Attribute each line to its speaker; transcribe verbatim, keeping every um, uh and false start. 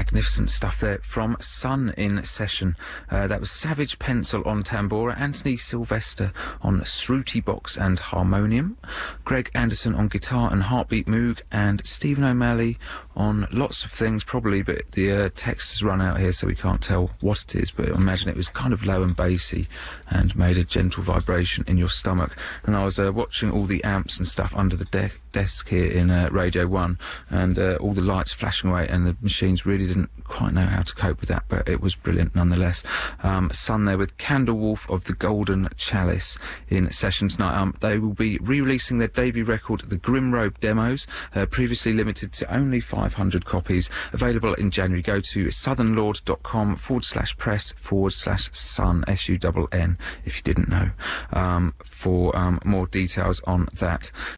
Speaker 1: magnificent stuff there from Sun in session. Uh, that was Savage Pencil on tambora, Anthony Sylvester on Sruti box and harmonium, Greg Anderson on guitar and Heartbeat Moog, and Stephen O'Malley on lots of things, probably, but the uh, text has run out here so we can't tell what it is, but I imagine it was kind of low and bassy and made a gentle vibration in your stomach. And I was uh, watching all the amps and stuff under the de desk here in uh, Radio one, and uh, all the lights flashing away, and the machines really didn't quite know how to cope with that, but it was brilliant nonetheless. Um, Sun there with Candlewolf of the Golden Chalice in session tonight. Um, they will be re-releasing their debut record, The Grimrobe Demos, uh, previously limited to only five hundred copies, available in January. Go to southernlord.com forward slash press forward slash sun, S U N N, if you didn't know, um, for um, more details on that.